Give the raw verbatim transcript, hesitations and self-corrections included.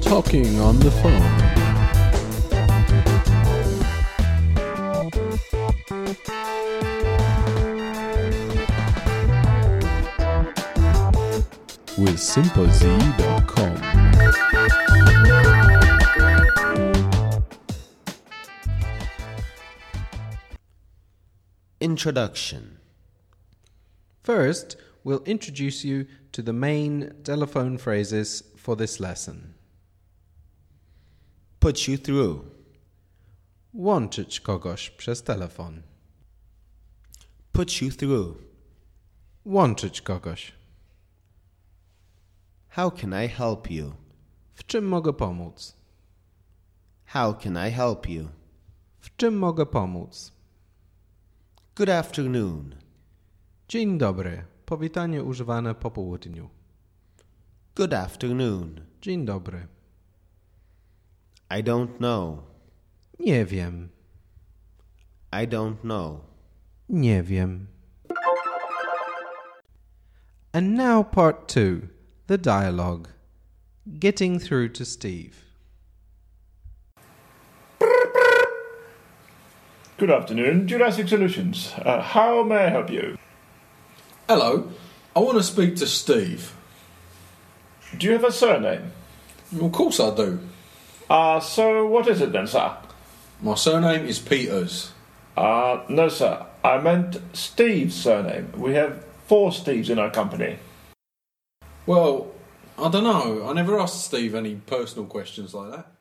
Talking on the phone. With simple z dot com. Introduction. First, we'll introduce you to the main telephone phrases for this lesson. Put you through. Łączyć kogoś przez telefon. Put you through. Łączyć kogoś. How can I help you? W czym mogę pomóc? How can I help you? W czym mogę pomóc? Good afternoon. Dzień dobry. Powitanie używane po południu. Good afternoon. Dzień dobry. I don't know. Nie wiem. I don't know. Nie wiem. And now part two, the dialogue. Getting through to Steve. Good afternoon, Jurassic Solutions. Uh, how may I help you? Hello, I want to speak to Steve. Do you have a surname? Well, of course I do. Uh, so what is it then, sir? My surname is Peters. Uh, no, sir. I meant Steve's surname. We have four Steves in our company. Well, I don't know. I never asked Steve any personal questions like that.